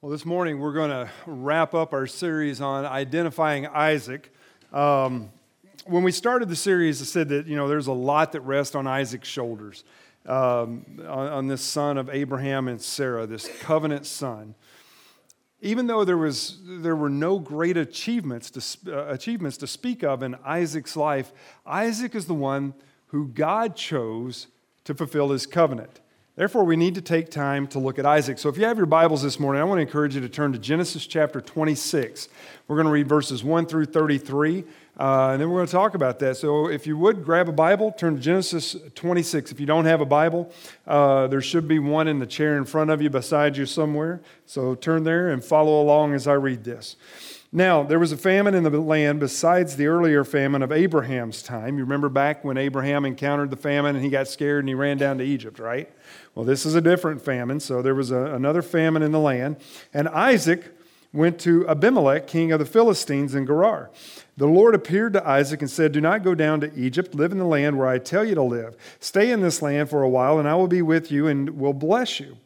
Well, this morning we're going to wrap up our series on identifying Isaac. When we started the series, I said that there's a lot that rests on Isaac's shoulders, on this son of Abraham and Sarah, this covenant son. Even though there were no great achievements to speak of in Isaac's life, Isaac is the one who God chose to fulfill his covenant. Therefore, we need to take time to look at Isaac. So if you have your Bibles this morning, I want to encourage you to turn to Genesis chapter 26. We're going to read verses 1 through 33, and then we're going to talk about that. So if you would, grab a Bible, turn to Genesis 26. If you don't have a Bible, there should be one in the chair in front of you, beside you somewhere. So turn there and follow along as I read this. Now, there was a famine in the land besides the earlier famine of Abraham's time. You remember back when Abraham encountered the famine and he got scared and he ran down to Egypt, right? Well, this is a different famine, so there was another famine in the land. And Isaac went to Abimelech, king of the Philistines in Gerar. The Lord appeared to Isaac and said, "Do not go down to Egypt. Live in the land where I tell you to live. Stay in this land for a while, and I will be with you and will bless you.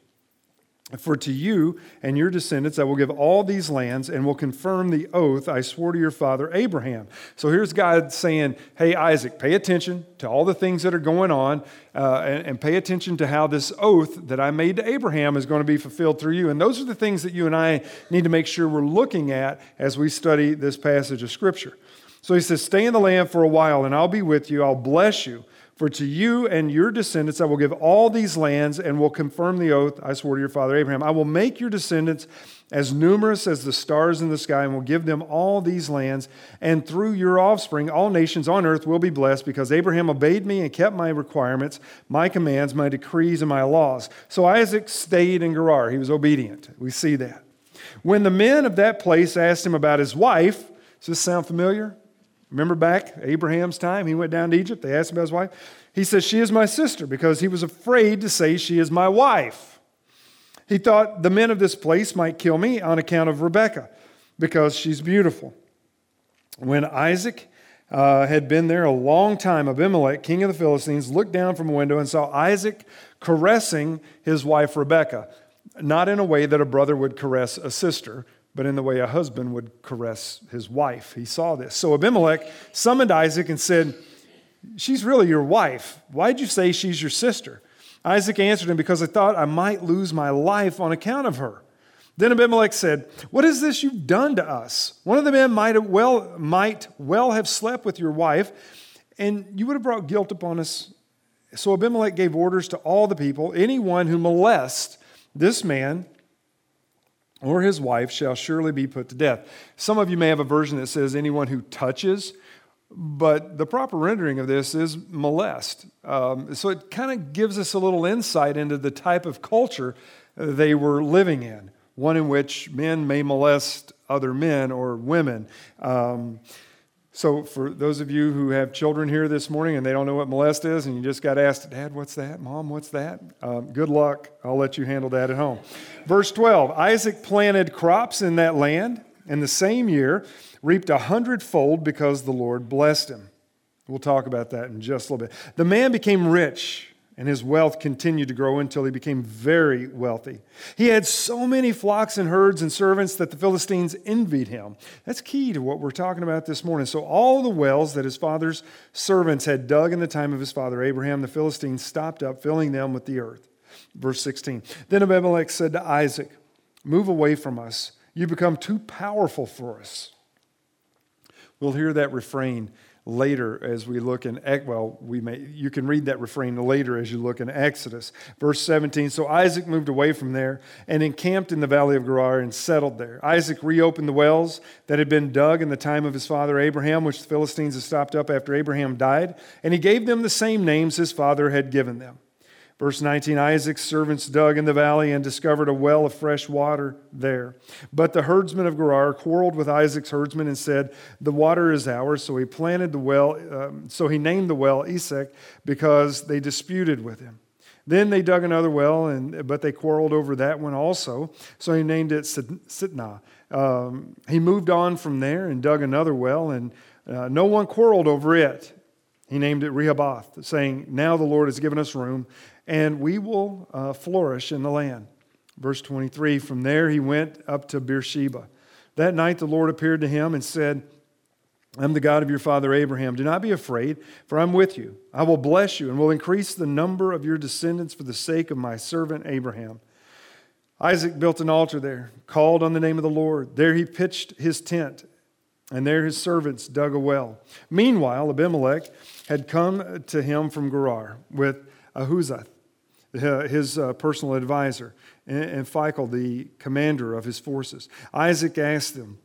For to you and your descendants I will give all these lands and will confirm the oath I swore to your father Abraham." So here's God saying, hey, Isaac, pay attention to all the things that are going on and pay attention to how this oath that I made to Abraham is going to be fulfilled through you. And those are the things that you and I need to make sure we're looking at as we study this passage of Scripture. So he says, stay in the land for a while and I'll be with you. I'll bless you. For to you and your descendants I will give all these lands and will confirm the oath I swore to your father Abraham. I will make your descendants as numerous as the stars in the sky and will give them all these lands. And through your offspring, all nations on earth will be blessed because Abraham obeyed me and kept my requirements, my commands, my decrees, and my laws. So Isaac stayed in Gerar. He was obedient. We see that. When the men of that place asked him about his wife, does this sound familiar? Remember back Abraham's time, he went down to Egypt. They asked him about his wife. He says, "She is my sister," because he was afraid to say she is my wife. He thought the men of this place might kill me on account of Rebekah, because she's beautiful. When Isaac had been there a long time, Abimelech, king of the Philistines, looked down from a window and saw Isaac caressing his wife Rebekah, not in a way that a brother would caress a sister, but in the way a husband would caress his wife. He saw this. So Abimelech summoned Isaac and said, "She's really your wife. Why'd you say she's your sister?" Isaac answered him, "Because I thought I might lose my life on account of her." Then Abimelech said, "What is this you've done to us? One of the men might well have slept with your wife, and you would have brought guilt upon us." So Abimelech gave orders to all the people, "Anyone who molests this man or his wife shall surely be put to death." Some of you may have a version that says anyone who touches, but the proper rendering of this is molest. So it kind of gives us a little insight into the type of culture they were living in, one in which men may molest other men or women. So for those of you who have children here this morning and they don't know what molest is and you just got asked, "Dad, what's that? Mom, what's that?" Good luck. I'll let you handle that at home. Verse 12, Isaac planted crops in that land and the same year reaped 100-fold because the Lord blessed him. We'll talk about that in just a little bit. The man became rich and his wealth continued to grow until he became very wealthy. He had so many flocks and herds and servants that the Philistines envied him. That's key to what we're talking about this morning. So all the wells that his father's servants had dug in the time of his father Abraham, the Philistines stopped up, filling them with the earth. Verse 16, then Abimelech said to Isaac, "Move away from us. You become too powerful for us." We'll hear that refrain later as we look in, you can read that refrain later as you look in Exodus. Verse 17, so Isaac moved away from there and encamped in the valley of Gerar and settled there. Isaac reopened the wells that had been dug in the time of his father Abraham, which the Philistines had stopped up after Abraham died, and he gave them the same names his father had given them. Verse 19, Isaac's servants dug in the valley and discovered a well of fresh water there. But the herdsmen of Gerar quarreled with Isaac's herdsmen and said, "The water is ours." So he planted the well. So he named the well Esek because they disputed with him. Then they dug another well, but they quarreled over that one also. So he named it Sitnah. He moved on from there and dug another well, and no one quarreled over it. He named it Rehoboth, saying, "Now the Lord has given us room, and we will flourish in the land." Verse 23, from there he went up to Beersheba. That night the Lord appeared to him and said, I'm the God of your father Abraham. Do not be afraid, for I'm with you. I will bless you and will increase the number of your descendants for the sake of my servant Abraham. Isaac built an altar there, called on the name of the Lord. There he pitched his tent, and there his servants dug a well. Meanwhile, Abimelech had come to him from Gerar with Ahuzath, his personal advisor, and Phicol, the commander of his forces. Isaac asked them,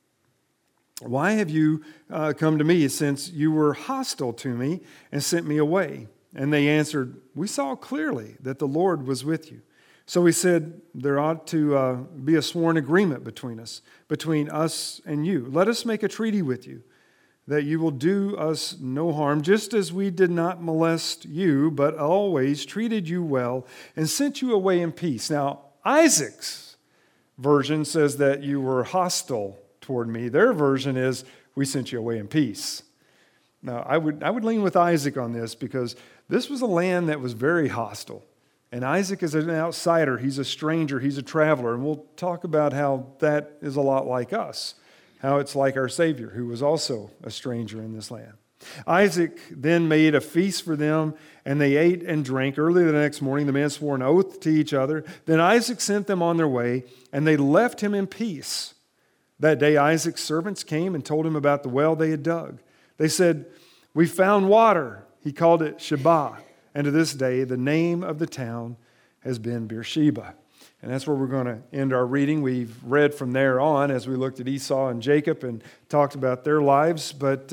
why have you come to me, since you were hostile to me and sent me away? And they answered, we saw clearly that the Lord was with you. So he said, there ought to be a sworn agreement between us and you. Let us make a treaty with you, that you will do us no harm, just as we did not molest you, but always treated you well and sent you away in peace. Now, Isaac's version says that you were hostile toward me. Their version is, we sent you away in peace. Now, I would lean with Isaac on this, because this was a land that was very hostile. And Isaac is an outsider. He's a stranger. He's a traveler. And we'll talk about how that is a lot like us, how it's like our Savior, who was also a stranger in this land. Isaac then made a feast for them, and they ate and drank. Early the next morning, the men swore an oath to each other. Then Isaac sent them on their way, and they left him in peace. That day, Isaac's servants came and told him about the well they had dug. They said, we found water. He called it Sheba. And to this day, the name of the town has been Beersheba. And that's where we're going to end our reading. We've read from there on as we looked at Esau and Jacob and talked about their lives. But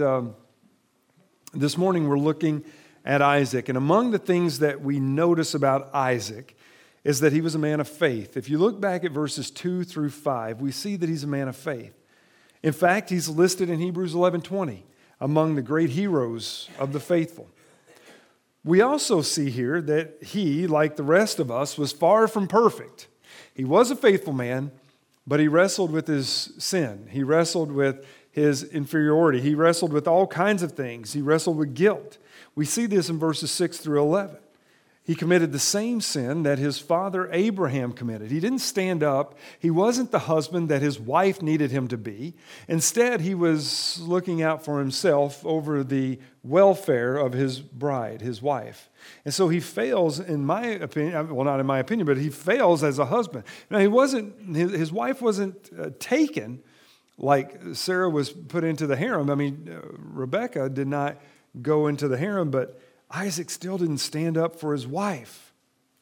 this morning, we're looking at Isaac. And among the things that we notice about Isaac is that he was a man of faith. If you look back at verses 2 through 5, we see that he's a man of faith. In fact, he's listed in Hebrews 11:20 among the great heroes of the faithful. We also see here that he, like the rest of us, was far from perfect. He was a faithful man, but he wrestled with his sin. He wrestled with his inferiority. He wrestled with all kinds of things. He wrestled with guilt. We see this in verses 6 through 11. He committed the same sin that his father Abraham committed. He didn't stand up. He wasn't the husband that his wife needed him to be. Instead, he was looking out for himself over the welfare of his bride, his wife. And so he fails, in my opinion, well, not in my opinion, but he fails as a husband. Now, his wife wasn't taken like Sarah was put into the harem. I mean, Rebekah did not go into the harem, but Isaac still didn't stand up for his wife.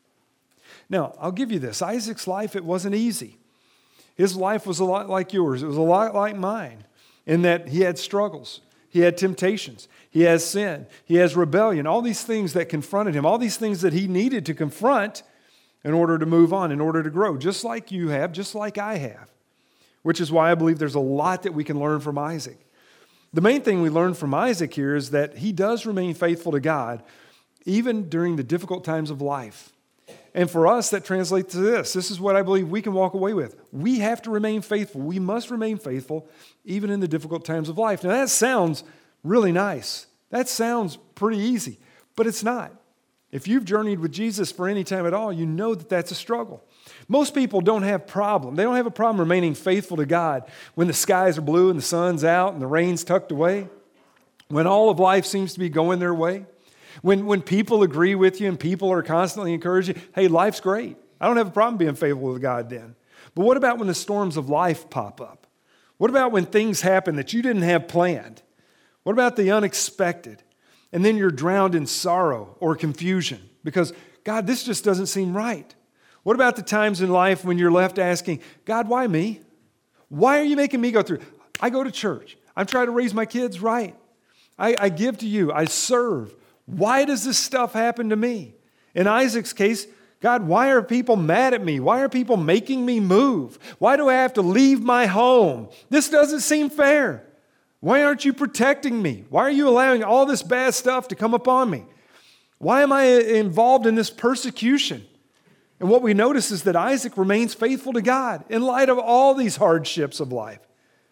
Now, I'll give you this. Isaac's life, it wasn't easy. His life was a lot like yours. It was a lot like mine in that he had struggles. He had temptations. He has sin. He has rebellion. All these things that confronted him. All these things that he needed to confront in order to move on, in order to grow. Just like you have, just like I have. Which is why I believe there's a lot that we can learn from Isaac. The main thing we learn from Isaac here is that he does remain faithful to God even during the difficult times of life. And for us, that translates to this. This is what I believe we can walk away with. We have to remain faithful. We must remain faithful even in the difficult times of life. Now, that sounds really nice. That sounds pretty easy, but it's not. If you've journeyed with Jesus for any time at all, you know that that's a struggle. Most people don't have problem. They don't have a problem remaining faithful to God when the skies are blue and the sun's out and the rain's tucked away, when all of life seems to be going their way, when people agree with you and people are constantly encouraging you, hey, life's great. I don't have a problem being faithful with God then. But what about when the storms of life pop up? What about when things happen that you didn't have planned? What about the unexpected? And then you're drowned in sorrow or confusion because, God, this just doesn't seem right. What about the times in life when you're left asking, God, why me? Why are you making me go through? I go to church. I'm trying to raise my kids right. I give to you. I serve. Why does this stuff happen to me? In Isaac's case, God, why are people mad at me? Why are people making me move? Why do I have to leave my home? This doesn't seem fair. Why aren't you protecting me? Why are you allowing all this bad stuff to come upon me? Why am I involved in this persecution? And what we notice is that Isaac remains faithful to God in light of all these hardships of life.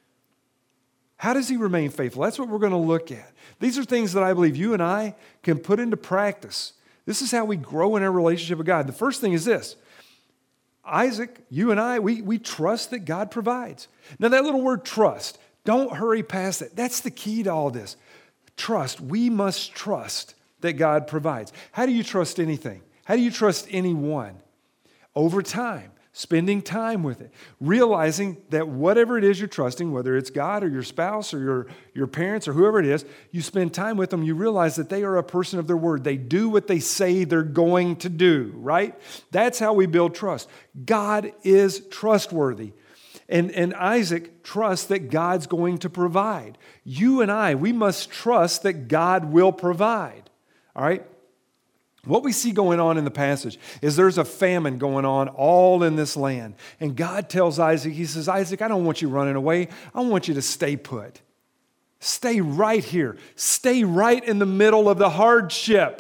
How does he remain faithful? That's what we're going to look at. These are things that I believe you and I can put into practice. This is how we grow in our relationship with God. The first thing is this. Isaac, you and I, we trust that God provides. Now that little word trust, don't hurry past it. That's the key to all this. Trust. We must trust that God provides. How do you trust anything? How do you trust anyone? Over time, spending time with it, realizing that whatever it is you're trusting, whether it's God or your spouse or your parents or whoever it is, you spend time with them, you realize that they are a person of their word. They do what they say they're going to do, right? That's how we build trust. God is trustworthy. And Isaac trusts that God's going to provide. You and I, we must trust that God will provide, all right? What we see going on in the passage is there's a famine going on all in this land. And God tells Isaac, he says, Isaac, I don't want you running away. I want you to stay put. Stay right here. Stay right in the middle of the hardship.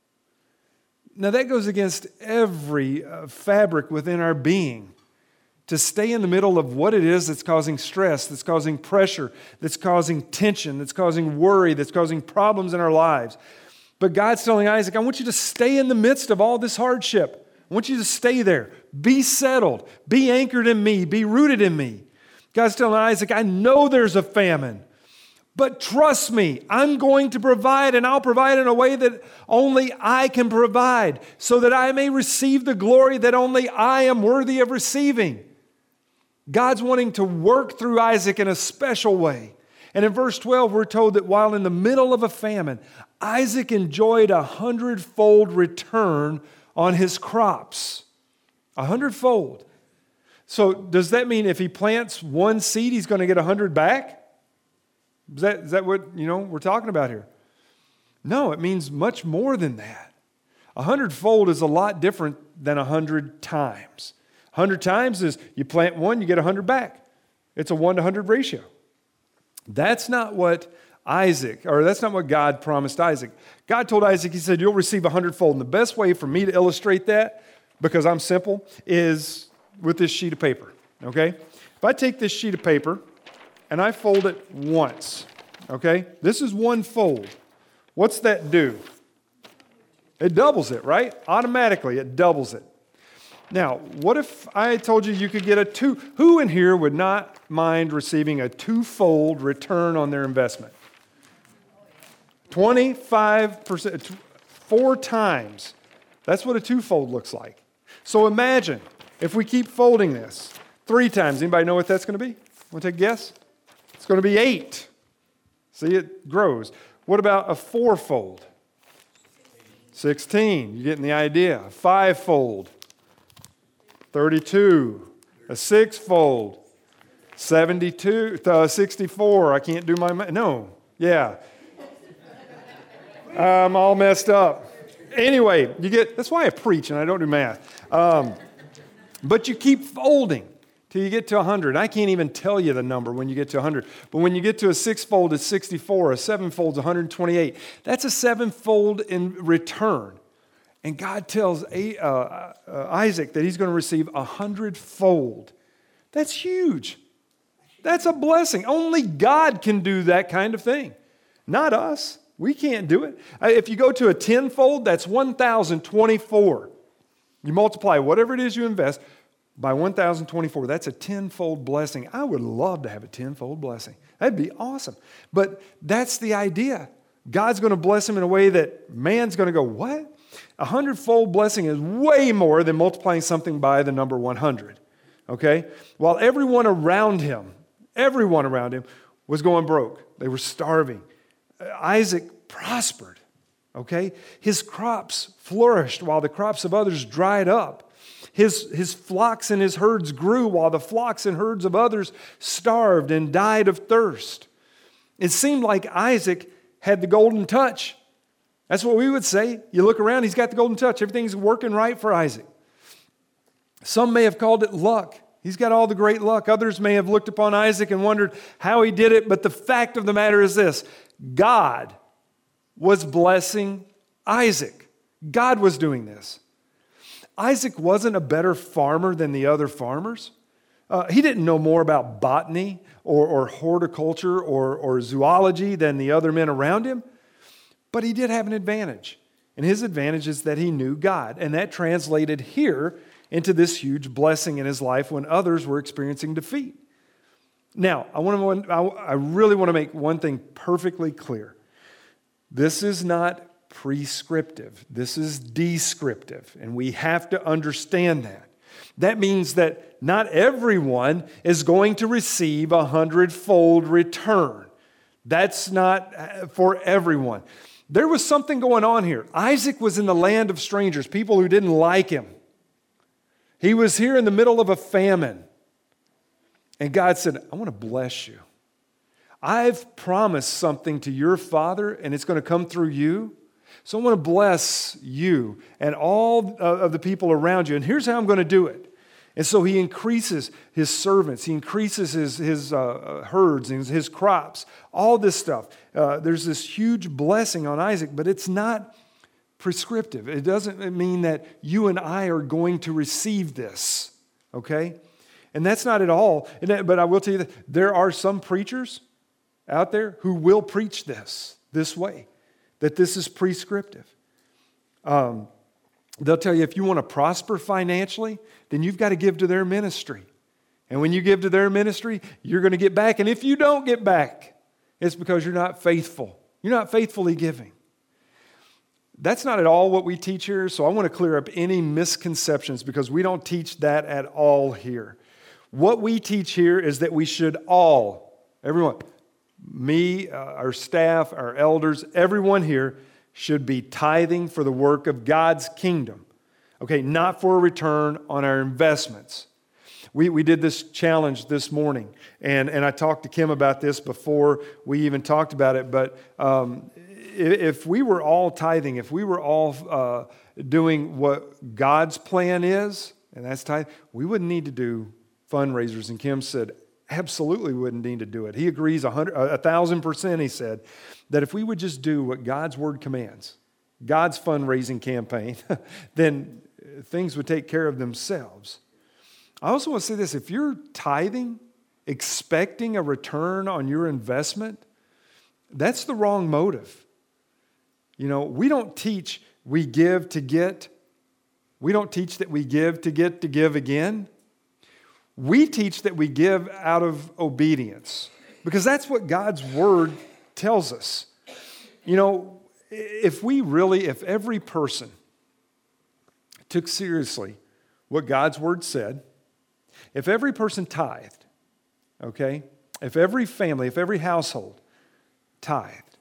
Now that goes against every fabric within our being. To stay in the middle of what it is that's causing stress, that's causing pressure, that's causing tension, that's causing worry, that's causing problems in our lives. But God's telling Isaac, I want you to stay in the midst of all this hardship. I want you to stay there. Be settled. Be anchored in me. Be rooted in me. God's telling Isaac, I know there's a famine, but trust me, I'm going to provide, and I'll provide in a way that only I can provide, so that I may receive the glory that only I am worthy of receiving. God's wanting to work through Isaac in a special way. And in verse 12, we're told that while in the middle of a famine, Isaac enjoyed 100-fold return on his crops. 100-fold. So does that mean if he plants one seed, he's going to get 100 back? Is that what we're talking about here? No, it means much more than that. 100-fold is a lot different than 100 times. 100 times is you plant one, you get 100 back. It's a 1-to-100 ratio. That's not what God promised Isaac. God told Isaac, he said, you'll receive 100-fold. And the best way for me to illustrate that, because I'm simple, is with this sheet of paper, okay? If I take this sheet of paper and I fold it once, okay? This is one fold. What's that do? It doubles it, right? Automatically, it doubles it. Now, what if I told you could get a two? Who in here would not mind receiving a 2-fold return on their investment? 25%, 4 times. That's what a 2-fold looks like. So imagine if we keep folding this 3 times. Anybody know what that's going to be? Want to take a guess? It's going to be 8. See, it grows. What about a 4-fold? 16. You're getting the idea. A 5-fold. 32, a 6-fold, 72, 64. I can't do my math. No, yeah. I'm all messed up. Anyway, that's why I preach and I don't do math. But you keep folding till you get to 100. I can't even tell you the number when you get to 100. But when you get to a 6-fold, it's 64. A 7-fold is 128. That's a 7-fold in return. And God tells Isaac that he's going to receive 100-fold. That's huge. That's a blessing. Only God can do that kind of thing, not us. We can't do it. If you go to a 10-fold, that's 1,024. You multiply whatever it is you invest by 1,024. That's a 10-fold blessing. I would love to have a 10-fold blessing. That'd be awesome. But that's the idea. God's going to bless him in a way that man's going to go, what? 100-fold blessing is way more than multiplying something by the number 100, okay? While everyone around him was going broke. They were starving. Isaac prospered, okay? His crops flourished while the crops of others dried up. His flocks and his herds grew while the flocks and herds of others starved and died of thirst. It seemed like Isaac had the golden touch. That's what we would say. You look around, he's got the golden touch. Everything's working right for Isaac. Some may have called it luck. He's got all the great luck. Others may have looked upon Isaac and wondered how he did it. But the fact of the matter is this: God was blessing Isaac. God was doing this. Isaac wasn't a better farmer than the other farmers. He didn't know more about botany or horticulture or zoology than the other men around him. But he did have an advantage. And his advantage is that he knew God. And that translated here into this huge blessing in his life when others were experiencing defeat. Now, I really want to make one thing perfectly clear. This is not prescriptive. This is descriptive, and we have to understand that. That means that not everyone is going to receive 100-fold return. That's not for everyone. There was something going on here. Isaac was in the land of strangers, people who didn't like him. He was here in the middle of a famine. And God said, I want to bless you. I've promised something to your father, and it's going to come through you. So I want to bless you and all of the people around you. And here's how I'm going to do it. And so he increases his servants. He increases his herds and his crops, all this stuff. There's this huge blessing on Isaac, but it's not prescriptive. It doesn't mean that you and I are going to receive this, okay? And that's not at all. But I will tell you that there are some preachers out there who will preach this way, that this is prescriptive. They'll tell you if you want to prosper financially, then you've got to give to their ministry. And when you give to their ministry, you're going to get back. And if you don't get back, it's because you're not faithful. You're not faithfully giving. That's not at all what we teach here, so I want to clear up any misconceptions because we don't teach that at all here. What we teach here is that we should all, everyone, me, our staff, our elders, everyone here should be tithing for the work of God's kingdom. Okay, not for a return on our investments. We did this challenge this morning, and I talked to Kim about this before we even talked about it, but if we were all tithing, if we were all doing what God's plan is, and that's tithe, we wouldn't need to do fundraisers. And Kim said, absolutely wouldn't need to do it. He agrees 1,000%, he said, that if we would just do what God's word commands, God's fundraising campaign, then things would take care of themselves. I also want to say this, if you're tithing, expecting a return on your investment, that's the wrong motive. You know, we don't teach we give to get. We don't teach that we give to give again. We teach that we give out of obedience because that's what God's word tells us. You know, if every person took seriously what God's word said, if every person tithed, okay, if every family, if every household tithed,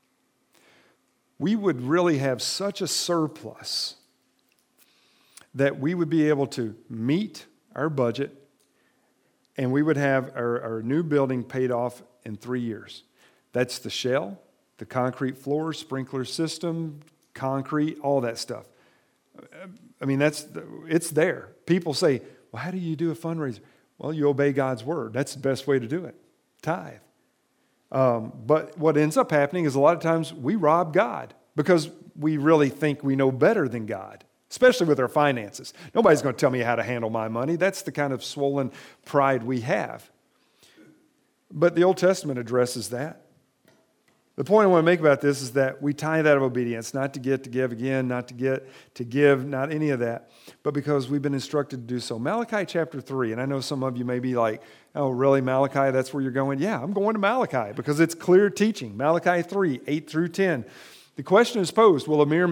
we would really have such a surplus that we would be able to meet our budget and we would have our new building paid off in 3 years. That's the shell, the concrete floor, sprinkler system, concrete, all that stuff. I mean, it's there. People say, well, how do you do a fundraiser? Well, you obey God's word. That's the best way to do it. Tithe. But what ends up happening is a lot of times we rob God because we really think we know better than God, especially with our finances. Nobody's going to tell me how to handle my money. That's the kind of swollen pride we have. But the Old Testament addresses that. The point I want to make about this is that we tithe out of obedience, not to get to give again, not to get to give, not any of that, but because we've been instructed to do so. Malachi chapter 3, and I know some of you may be like, oh, really, Malachi, that's where you're going? Yeah, I'm going to Malachi because it's clear teaching. Malachi 3, 8 through 10. The question is posed, will a mere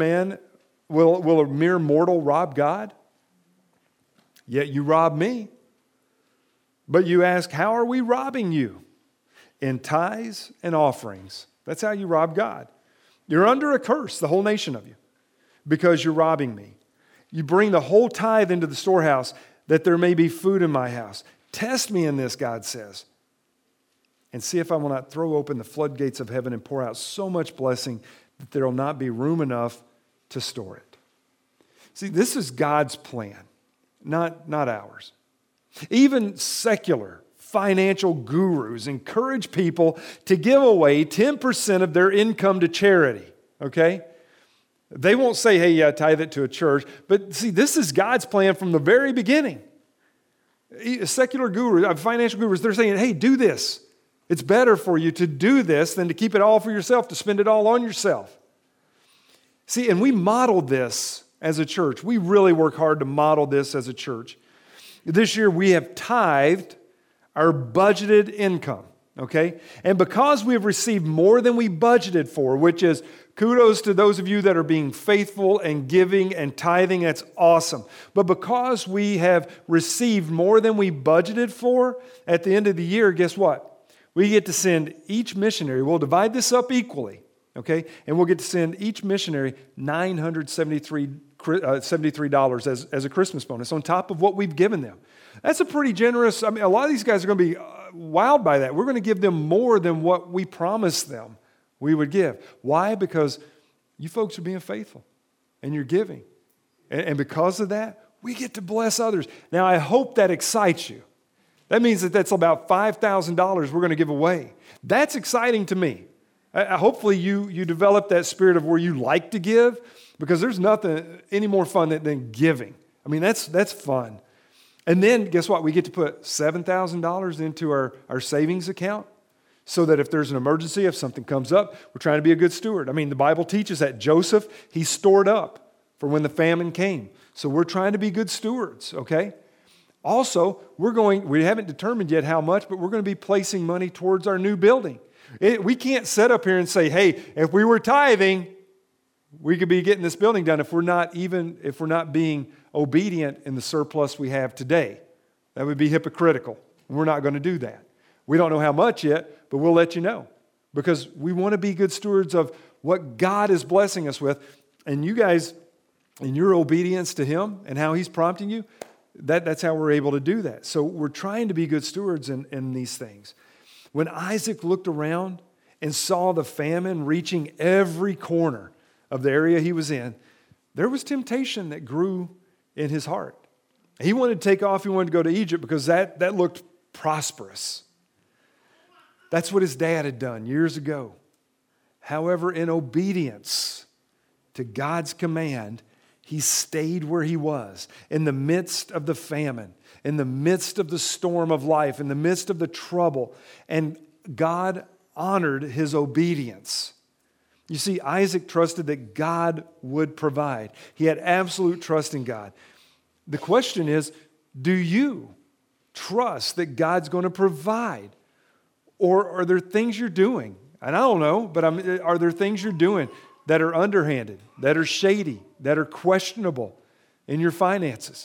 mortal rob God? Yet you rob me. But you ask, how are we robbing you? In tithes and offerings. That's how you rob God. You're under a curse, the whole nation of you, because you're robbing me. You bring the whole tithe into the storehouse that there may be food in my house. Test me in this, God says, and see if I will not throw open the floodgates of heaven and pour out so much blessing that there will not be room enough to store it. See, this is God's plan, not ours. Even secular financial gurus encourage people to give away 10% of their income to charity, okay? They won't say, hey, yeah, tithe it to a church. But see, this is God's plan from the very beginning. Secular gurus, financial gurus, they're saying, hey, do this. It's better for you to do this than to keep it all for yourself, to spend it all on yourself. See, and we modeled this as a church. We really work hard to model this as a church. This year we have tithed our budgeted income, okay? And because we have received more than we budgeted for, which is kudos to those of you that are being faithful and giving and tithing, that's awesome. But because we have received more than we budgeted for, at the end of the year, guess what? We get to send each missionary, we'll divide this up equally, okay? And we'll get to send each missionary $973 as a Christmas bonus on top of what we've given them. That's a pretty generous, a lot of these guys are going to be wowed by that. We're going to give them more than what we promised them we would give. Why? Because you folks are being faithful and you're giving. And because of that, we get to bless others. Now, I hope that excites you. That means that that's about $5,000 we're going to give away. That's exciting to me. Hopefully you develop that spirit of where you like to give, because there's nothing any more fun than giving. I mean, that's fun. And then guess what? We get to put $7,000 into our savings account so that if there's an emergency, if something comes up, we're trying to be a good steward. I mean, the Bible teaches that Joseph, he stored up for when the famine came. So we're trying to be good stewards, okay? Also, we haven't determined yet how much, but we're going to be placing money towards our new building. We can't sit up here and say, hey, if we were tithing, we could be getting this building done if we're not being obedient in the surplus we have today. That would be hypocritical. We're not going to do that. We don't know how much yet, but we'll let you know, because we want to be good stewards of what God is blessing us with. And you guys, in your obedience to Him and how He's prompting you, that's how we're able to do that. So we're trying to be good stewards in these things. When Isaac looked around and saw the famine reaching every corner of the area he was in, there was temptation that grew in his heart. He wanted to take off. He wanted to go to Egypt because that looked prosperous. That's what his dad had done years ago. However, in obedience to God's command, he stayed where he was in the midst of the famine, in the midst of the storm of life, in the midst of the trouble. And God honored his obedience. You see, Isaac trusted that God would provide. He had absolute trust in God. The question is, do you trust that God's going to provide? Or are there things you're doing? And I don't know, but are there things you're doing that are underhanded, that are shady, that are questionable in your finances?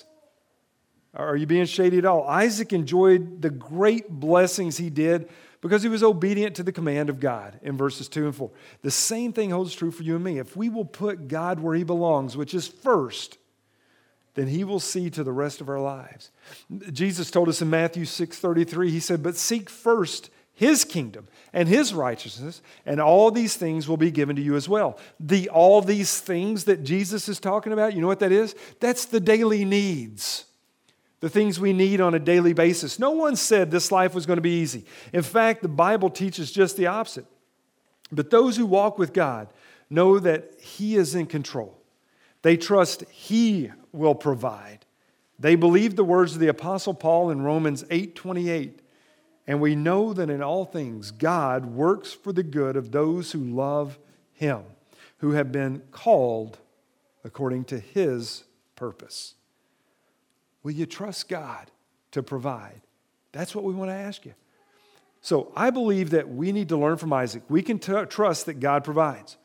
Are you being shady at all? Isaac enjoyed the great blessings he did because he was obedient to the command of God in verses 2 and 4. The same thing holds true for you and me. If we will put God where He belongs, which is first, then He will see to the rest of our lives. Jesus told us in Matthew 6:33, He said, "But seek first His kingdom and His righteousness, and all these things will be given to you as well." All these things that Jesus is talking about, you know what that is? That's the daily needs. The things we need on a daily basis. No one said this life was going to be easy. In fact, the Bible teaches just the opposite. But those who walk with God know that He is in control. They trust He will provide. They believe the words of the Apostle Paul in Romans 8:28. And we know that in all things God works for the good of those who love Him, who have been called according to His purpose. Will you trust God to provide? That's what we want to ask you. So I believe that we need to learn from Isaac. We can trust that God provides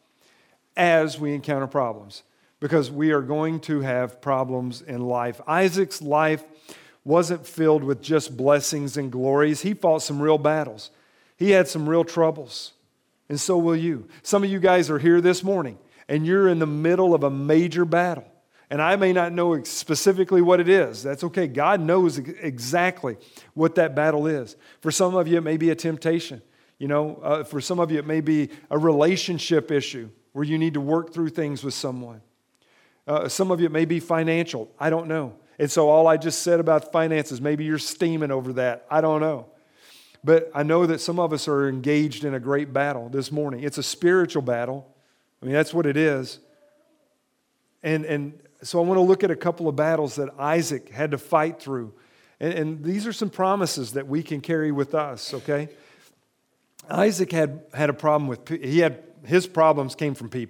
as we encounter problems, because we are going to have problems in life. Isaac's life wasn't filled with just blessings and glories. He fought some real battles. He had some real troubles. And so will you. Some of you guys are here this morning and you're in the middle of a major battle. And I may not know specifically what it is. That's okay. God knows exactly what that battle is. For some of you, it may be a temptation. For some of you, it may be a relationship issue where you need to work through things with someone. Some of you, it may be financial. I don't know. And so all I just said about finances, maybe you're steaming over that. I don't know. But I know that some of us are engaged in a great battle this morning. It's a spiritual battle. I mean, that's what it is. And so I want to look at a couple of battles that Isaac had to fight through. And these are some promises that we can carry with us, okay? Isaac had a problem with, his problems came from people,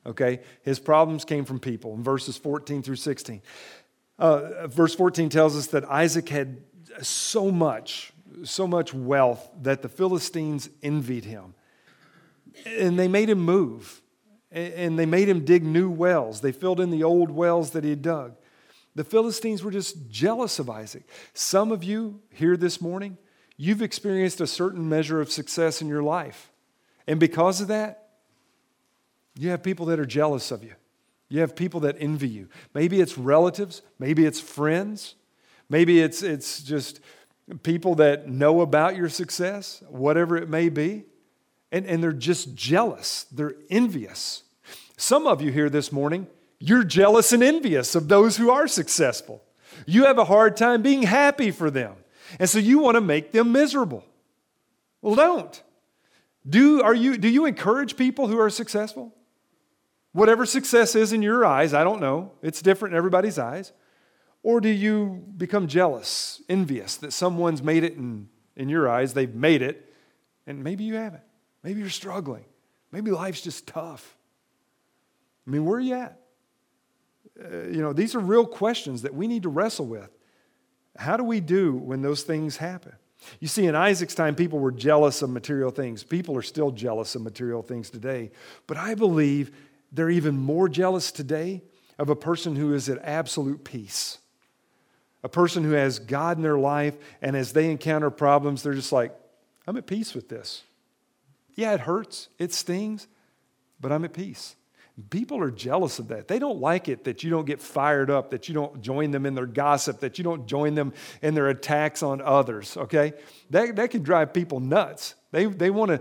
okay? His problems came from people in verses 14 through 16. Verse 14 tells us that Isaac had so much wealth that the Philistines envied him. And they made him move. And they made him dig new wells. They filled in the old wells that he had dug. The Philistines were just jealous of Isaac. Some of you here this morning, you've experienced a certain measure of success in your life. And because of that, you have people that are jealous of you. You have people that envy you. Maybe it's relatives. Maybe it's friends. Maybe it's just people that know about your success, whatever it may be. And they're just jealous. They're envious. Some of you here this morning, you're jealous and envious of those who are successful. You have a hard time being happy for them. And so you want to make them miserable. Well, don't. Do you encourage people who are successful? Whatever success is in your eyes, I don't know. It's different in everybody's eyes. Or do you become jealous, envious that someone's made it in your eyes, they've made it, and maybe you haven't. Maybe you're struggling. Maybe life's just tough. I mean, where are you at? These are real questions that we need to wrestle with. How do we do when those things happen? You see, in Isaac's time, people were jealous of material things. People are still jealous of material things today. But I believe they're even more jealous today of a person who is at absolute peace. A person who has God in their life, and as they encounter problems, they're just like, I'm at peace with this. Yeah, it hurts, it stings, but I'm at peace. People are jealous of that. They don't like it that you don't get fired up, that you don't join them in their gossip, that you don't join them in their attacks on others, okay? That can drive people nuts. They want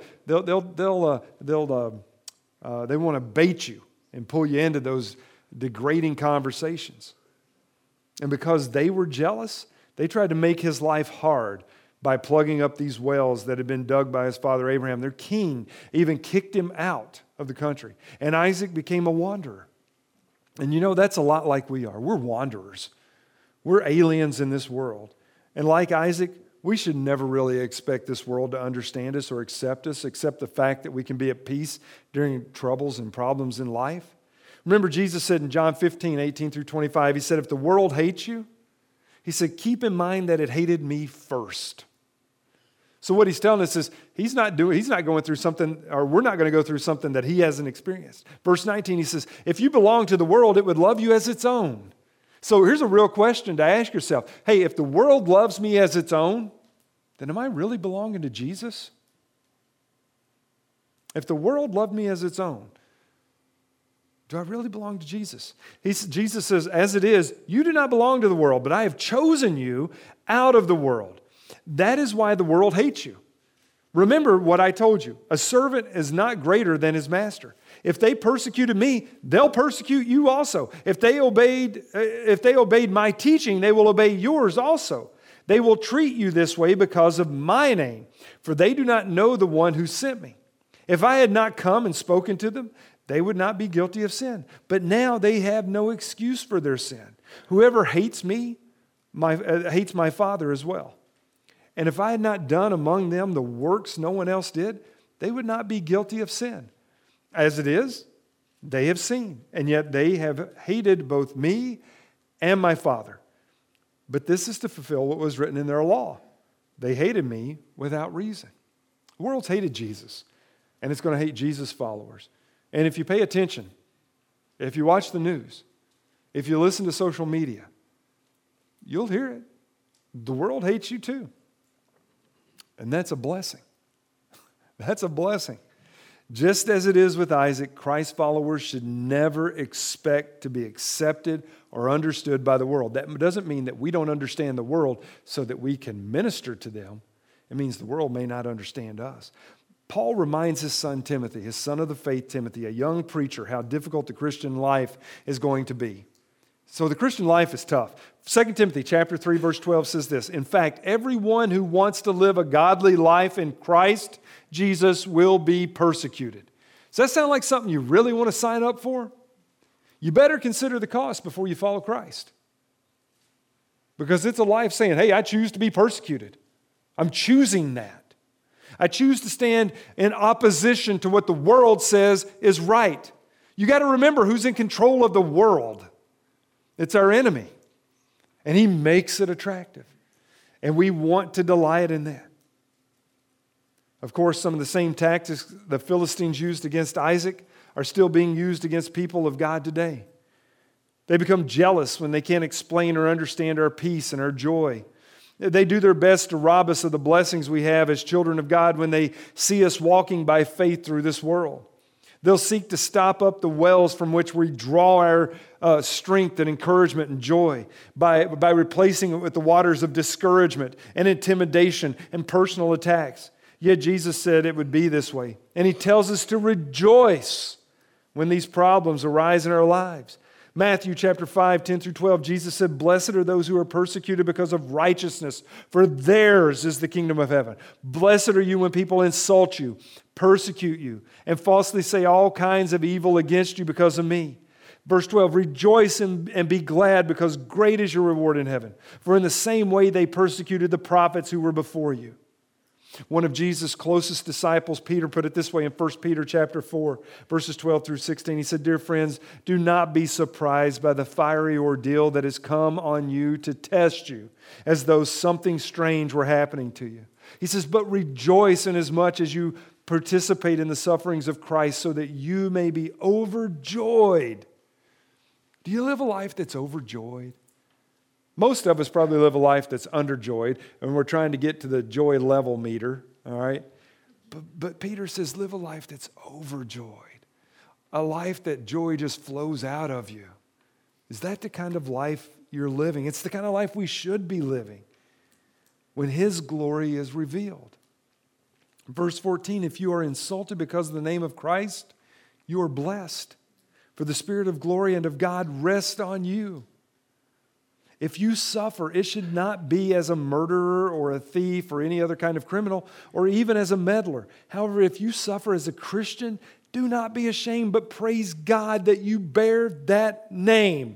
to bait you and pull you into those degrading conversations. And because they were jealous, they tried to make his life hard by plugging up these wells that had been dug by his father Abraham. Their king even kicked him out of the country. And Isaac became a wanderer. And that's a lot like we are. We're wanderers. We're aliens in this world. And like Isaac, we should never really expect this world to understand us or accept us, except the fact that we can be at peace during troubles and problems in life. Remember, Jesus said in John 15, 18 through 25, he said, if the world hates you, he said, keep in mind that it hated me first. So what he's telling us is he's not going through something, or we're not going to go through something that he hasn't experienced. Verse 19, he says, if you belong to the world, it would love you as its own. So here's a real question to ask yourself. Hey, if the world loves me as its own, then am I really belonging to Jesus? If the world loved me as its own, do I really belong to Jesus? Jesus says, as it is, you do not belong to the world, but I have chosen you out of the world. That is why the world hates you. Remember what I told you. A servant is not greater than his master. If they persecuted me, they'll persecute you also. If they obeyed my teaching, they will obey yours also. They will treat you this way because of my name, for they do not know the one who sent me. If I had not come and spoken to them, they would not be guilty of sin. But now they have no excuse for their sin. Whoever hates me hates my Father as well. And if I had not done among them the works no one else did, they would not be guilty of sin. As it is, they have seen, and yet they have hated both me and my Father. But this is to fulfill what was written in their law. They hated me without reason. The world's hated Jesus, and it's going to hate Jesus' followers. And if you pay attention, if you watch the news, if you listen to social media, you'll hear it. The world hates you too. And that's a blessing. That's a blessing. Just as it is with Isaac, Christ's followers should never expect to be accepted or understood by the world. That doesn't mean that we don't understand the world so that we can minister to them. It means the world may not understand us. Paul reminds his son Timothy, his son of the faith Timothy, a young preacher, how difficult the Christian life is going to be. So the Christian life is tough. 2 Timothy chapter 3, verse 12 says this, in fact, everyone who wants to live a godly life in Christ Jesus will be persecuted. Does that sound like something you really want to sign up for? You better consider the cost before you follow Christ. Because it's a life saying, hey, I choose to be persecuted. I'm choosing that. I choose to stand in opposition to what the world says is right. You got to remember who's in control of the world. It's our enemy. And he makes it attractive. And we want to delight in that. Of course, some of the same tactics the Philistines used against Isaac are still being used against people of God today. They become jealous when they can't explain or understand our peace and our joy. They do their best to rob us of the blessings we have as children of God when they see us walking by faith through this world. They'll seek to stop up the wells from which we draw our strength and encouragement and joy by replacing it with the waters of discouragement and intimidation and personal attacks. Yet Jesus said it would be this way. And He tells us to rejoice when these problems arise in our lives. Matthew chapter 5, 10 through 12, Jesus said, "Blessed are those who are persecuted because of righteousness, for theirs is the kingdom of heaven. Blessed are you when people insult you, persecute you, and falsely say all kinds of evil against you because of me." Verse 12, "Rejoice and be glad, because great is your reward in heaven. For in the same way they persecuted the prophets who were before you." One of Jesus' closest disciples, Peter, put it this way in 1 Peter chapter 4, verses 12 through 16. He said, "Dear friends, do not be surprised by the fiery ordeal that has come on you to test you, as though something strange were happening to you." He says, "But rejoice inasmuch as you participate in the sufferings of Christ, so that you may be overjoyed." Do you live a life that's overjoyed? Most of us probably live a life that's underjoyed, and we're trying to get to the joy level meter, all right? But Peter says, live a life that's overjoyed, a life that joy just flows out of you. Is that the kind of life you're living? It's the kind of life we should be living when His glory is revealed. Verse 14, "If you are insulted because of the name of Christ, you are blessed, for the Spirit of glory and of God rests on you. If you suffer, it should not be as a murderer or a thief or any other kind of criminal, or even as a meddler. However, if you suffer as a Christian, do not be ashamed, but praise God that you bear that name."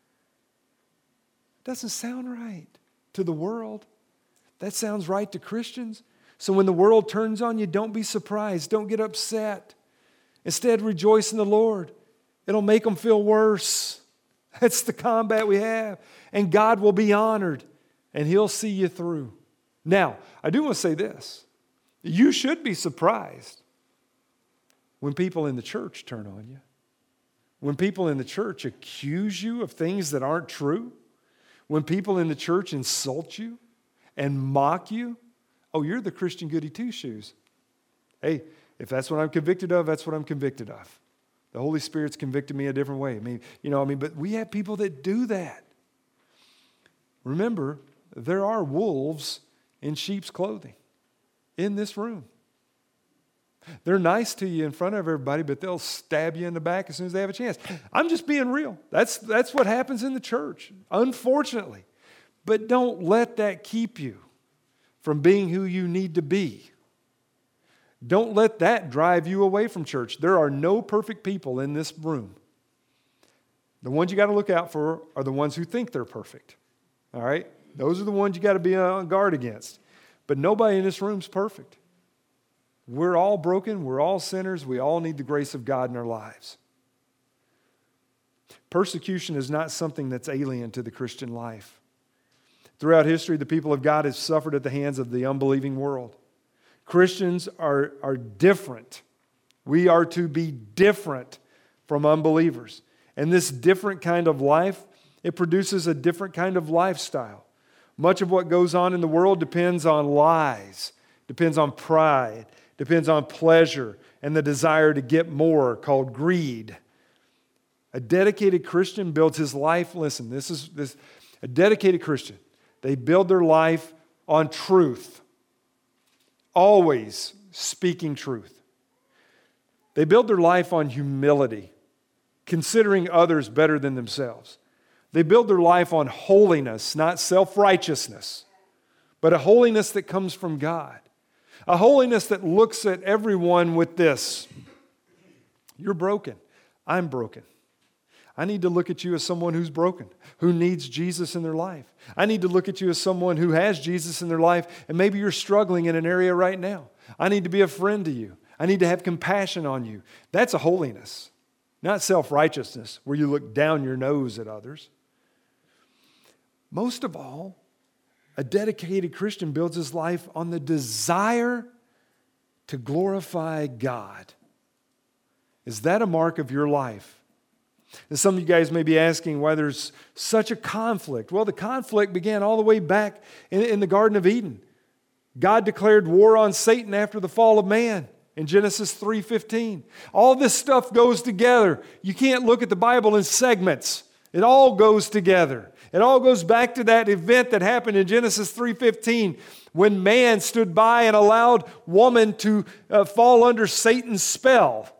Doesn't sound right to the world. That sounds right to Christians. So when the world turns on you, don't be surprised. Don't get upset. Instead, rejoice in the Lord. It'll make them feel worse. That's the combat we have. And God will be honored, and He'll see you through. Now, I do want to say this. You should be surprised when people in the church turn on you. When people in the church accuse you of things that aren't true. When people in the church insult you and mock you. Oh, you're the Christian goody two-shoes. Hey, if that's what I'm convicted of, that's what I'm convicted of. The Holy Spirit's convicted me a different way. But we have people that do that. Remember, there are wolves in sheep's clothing in this room. They're nice to you in front of everybody, but they'll stab you in the back as soon as they have a chance. I'm just being real. That's what happens in the church, unfortunately. But don't let that keep you from being who you need to be. Don't let that drive you away from church. There are no perfect people in this room. The ones you got to look out for are the ones who think they're perfect. All right? Those are the ones you got to be on guard against. But nobody in this room is perfect. We're all broken. We're all sinners. We all need the grace of God in our lives. Persecution is not something that's alien to the Christian life. Throughout history, the people of God have suffered at the hands of the unbelieving world. Christians are different. We are to be different from unbelievers. And this different kind of life, it produces a different kind of lifestyle. Much of what goes on in the world depends on lies, depends on pride, depends on pleasure and the desire to get more, called greed. A dedicated Christian builds his life, listen, a dedicated Christian, they build their life on truth, always speaking truth. They build their life on humility, considering others better than themselves. They build their life on holiness, not self-righteousness, but a holiness that comes from God. A holiness that looks at everyone with this. You're broken. I'm broken. I need to look at you as someone who's broken, who needs Jesus in their life. I need to look at you as someone who has Jesus in their life, and maybe you're struggling in an area right now. I need to be a friend to you. I need to have compassion on you. That's a holiness. Not self-righteousness, where you look down your nose at others. Most of all, a dedicated Christian builds his life on the desire to glorify God. Is that a mark of your life? And some of you guys may be asking why there's such a conflict. Well, the conflict began all the way back in the Garden of Eden. God declared war on Satan after the fall of man in Genesis 3:15. All this stuff goes together. You can't look at the Bible in segments. It all goes together. It all goes back to that event that happened in Genesis 3:15 when man stood by and allowed woman to fall under Satan's spell.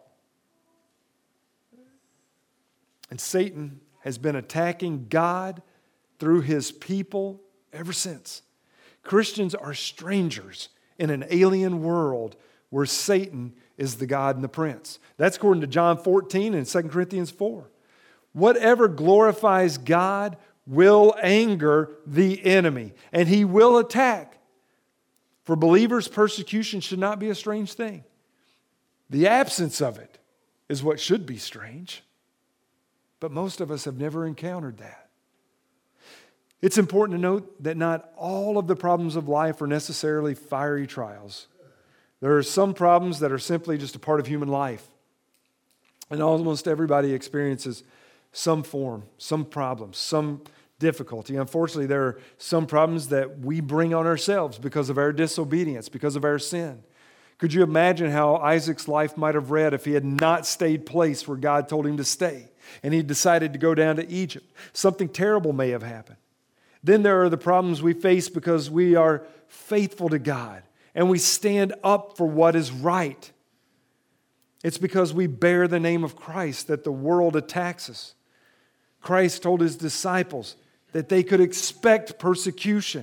And Satan has been attacking God through his people ever since. Christians are strangers in an alien world where Satan is the God and the prince. That's according to John 14 and 2 Corinthians 4. Whatever glorifies God will anger the enemy, and he will attack. For believers, persecution should not be a strange thing. The absence of it is what should be strange. But most of us have never encountered that. It's important to note that not all of the problems of life are necessarily fiery trials. There are some problems that are simply just a part of human life. And almost everybody experiences some form, some problem, some difficulty. Unfortunately, there are some problems that we bring on ourselves because of our disobedience, because of our sin. Could you imagine how Isaac's life might have read if he had not stayed placed where God told him to stay and he decided to go down to Egypt? Something terrible may have happened. Then there are the problems we face because we are faithful to God and we stand up for what is right. It's because we bear the name of Christ that the world attacks us. Christ told his disciples that they could expect persecution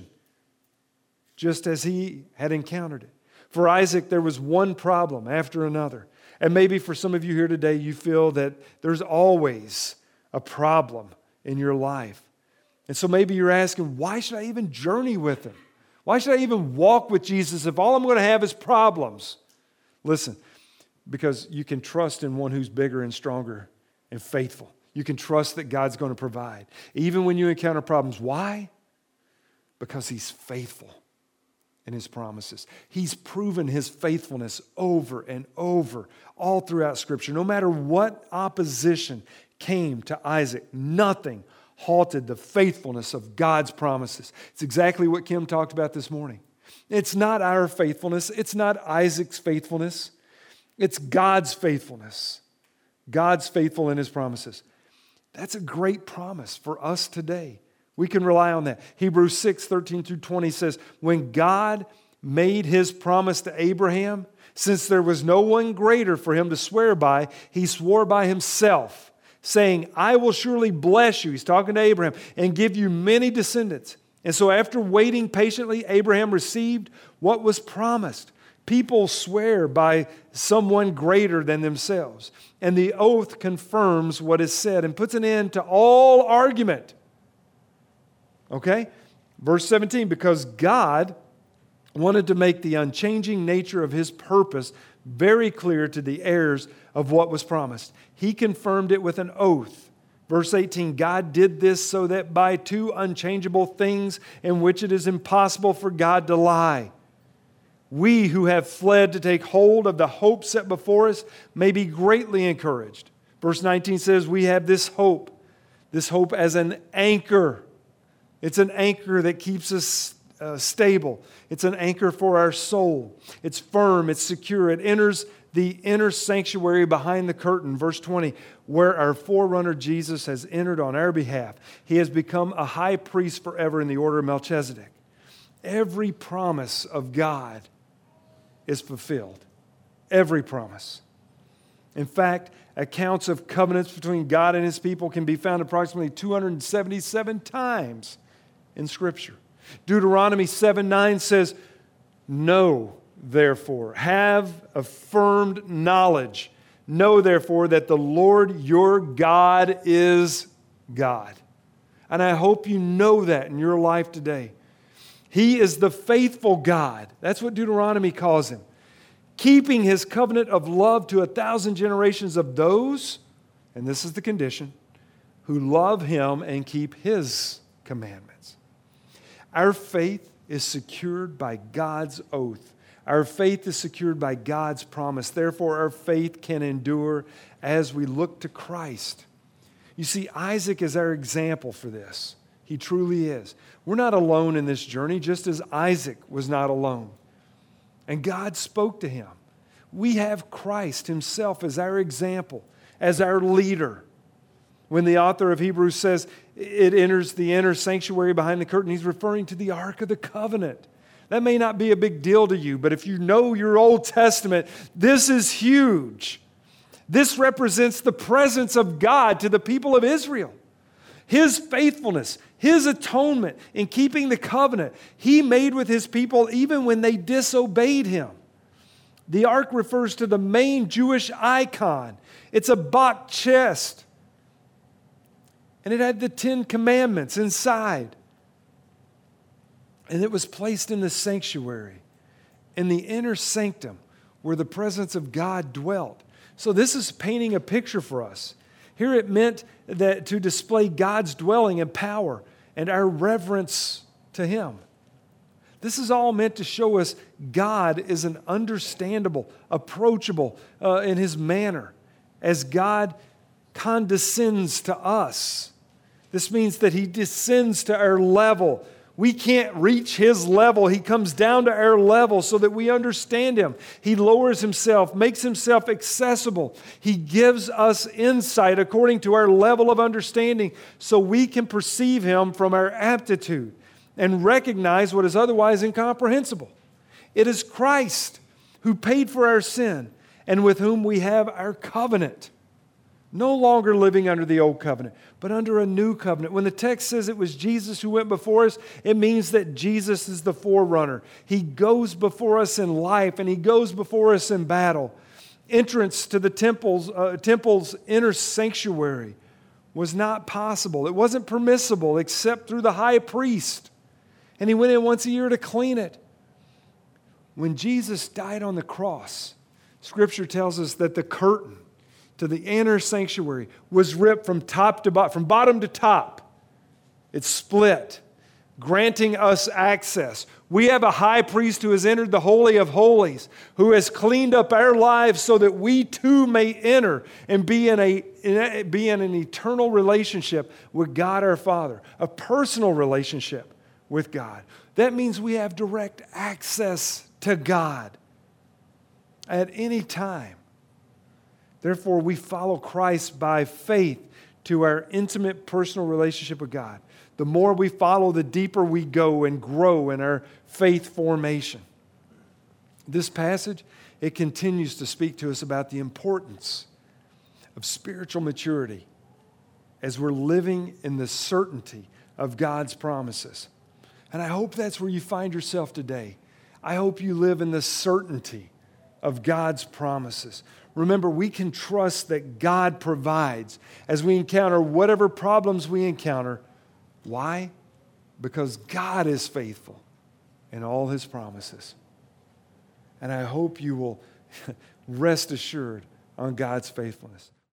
just as he had encountered it. For Isaac, there was one problem after another. And maybe for some of you here today, you feel that there's always a problem in your life. And so maybe you're asking, why should I even journey with him? Why should I even walk with Jesus if all I'm going to have is problems? Listen, because you can trust in one who's bigger and stronger and faithful. You can trust that God's going to provide, even when you encounter problems. Why? Because he's faithful in his promises. He's proven his faithfulness over and over, all throughout Scripture. No matter what opposition came to Isaac, nothing halted the faithfulness of God's promises. It's exactly what Kim talked about this morning. It's not our faithfulness. It's not Isaac's faithfulness. It's God's faithfulness. God's faithful in his promises. That's a great promise for us today. We can rely on that. Hebrews 6:13-20 says, when God made his promise to Abraham, since there was no one greater for him to swear by, he swore by himself, saying, I will surely bless you. He's talking to Abraham, and give you many descendants. And so after waiting patiently, Abraham received what was promised. People swear by someone greater than themselves. And the oath confirms what is said and puts an end to all argument. Okay? Verse 17, because God wanted to make the unchanging nature of his purpose very clear to the heirs of what was promised. He confirmed it with an oath. Verse 18, God did this so that by two unchangeable things in which it is impossible for God to lie, we who have fled to take hold of the hope set before us may be greatly encouraged. Verse 19 says, we have this hope as an anchor. It's an anchor that keeps us stable. It's an anchor for our soul. It's firm, it's secure. It enters the inner sanctuary behind the curtain. Verse 20, where our forerunner Jesus has entered on our behalf. He has become a high priest forever in the order of Melchizedek. Every promise of God is fulfilled. Every promise. In fact, accounts of covenants between God and his people can be found approximately 277 times in Scripture. Deuteronomy 7:9 says, know, therefore, have affirmed knowledge. Know, therefore, that the Lord your God is God. And I hope you know that in your life today. He is the faithful God. That's what Deuteronomy calls him. Keeping his covenant of love to 1,000 generations of those, and this is the condition, who love him and keep his commandments. Our faith is secured by God's oath. Our faith is secured by God's promise. Therefore, our faith can endure as we look to Christ. You see, Isaac is our example for this. He truly is. We're not alone in this journey, just as Isaac was not alone. And God spoke to him. We have Christ himself as our example, as our leader. When the author of Hebrews says it enters the inner sanctuary behind the curtain, he's referring to the Ark of the Covenant. That may not be a big deal to you, but if you know your Old Testament, this is huge. This represents the presence of God to the people of Israel. His faithfulness, His atonement in keeping the covenant He made with His people even when they disobeyed Him. The ark refers to the main Jewish icon. It's a Bach chest. And it had the 10 Commandments inside. And it was placed in the sanctuary, in the inner sanctum, where the presence of God dwelt. So this is painting a picture for us. Here it meant that to display God's dwelling and power and our reverence to Him. This is all meant to show us God is an understandable, approachable in His manner, as God condescends to us. This means that He descends to our level. We can't reach His level. He comes down to our level so that we understand Him. He lowers Himself, makes Himself accessible. He gives us insight according to our level of understanding so we can perceive Him from our aptitude and recognize what is otherwise incomprehensible. It is Christ who paid for our sin and with whom we have our covenant. No longer living under the old covenant, but under a new covenant. When the text says it was Jesus who went before us, it means that Jesus is the forerunner. He goes before us in life and He goes before us in battle. Entrance to the temple's inner sanctuary was not possible. It wasn't permissible except through the high priest. And he went in once a year to clean it. When Jesus died on the cross, Scripture tells us that the curtain to the inner sanctuary was ripped from top to bottom, from bottom to top. It's split, granting us access. We have a high priest who has entered the Holy of Holies, who has cleaned up our lives so that we too may enter and be in an eternal relationship with God our Father, a personal relationship with God. That means we have direct access to God at any time. Therefore, we follow Christ by faith to our intimate personal relationship with God. The more we follow, the deeper we go and grow in our faith formation. This passage, it continues to speak to us about the importance of spiritual maturity as we're living in the certainty of God's promises. And I hope that's where you find yourself today. I hope you live in the certainty of God's promises. Remember, we can trust that God provides as we encounter whatever problems we encounter. Why? Because God is faithful in all His promises. And I hope you will rest assured on God's faithfulness.